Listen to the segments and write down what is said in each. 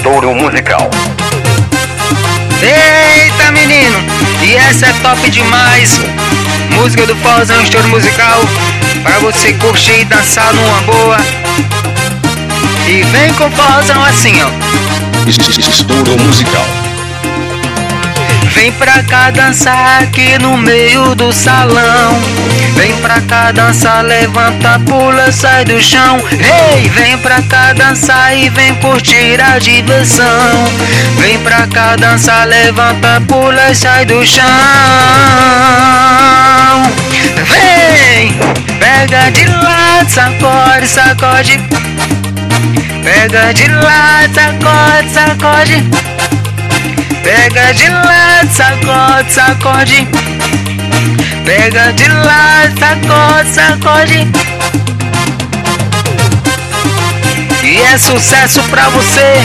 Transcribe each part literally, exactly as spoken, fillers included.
Estouro musical. Eita menino, e essa é top demais. Música do Forrozão, estouro musical, pra você curtir e dançar numa boa. E vem com o Forrozão assim, ó. Estouro musical. Vem pra cá dançar aqui no meio do salão. Vem pra cá dançar, levanta, pula, sai do chão. Ei, vem pra cá dançar e vem curtir a diversão. Vem pra cá dançar, levanta, pula, sai do chão. Vem, pega de lado, sacode, sacode. Pega de lado, sacode, sacode. Pega de lado, sacode, sacode. Pega de lado, sacode, sacode. E é sucesso pra você.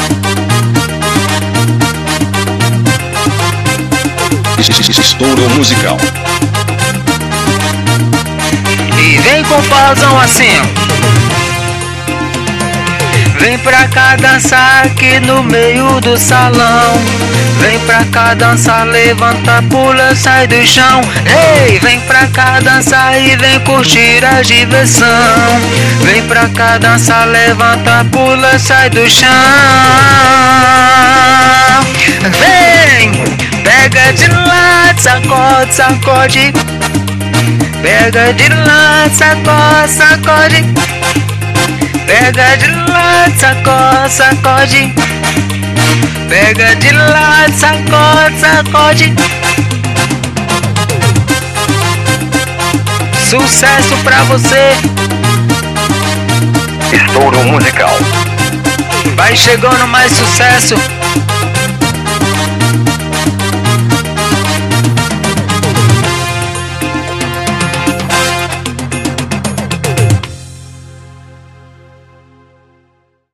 Estouro musical. E vem com o Forrozão assim, ó. Vem pra cá dançar aqui no meio do salão. Vem pra cá dançar, levanta, pula, sai do chão. Ei, vem pra cá dançar e vem curtir a diversão. Vem pra cá dançar, levanta, pula, sai do chão. Vem, pega de lado, sacode, sacode. Pega de lado, sacode, sacode. Pega de lado, sacode, sacode. Pega de lado, sacode, sacode. Sucesso pra você. Estouro musical. Vai chegando mais sucesso.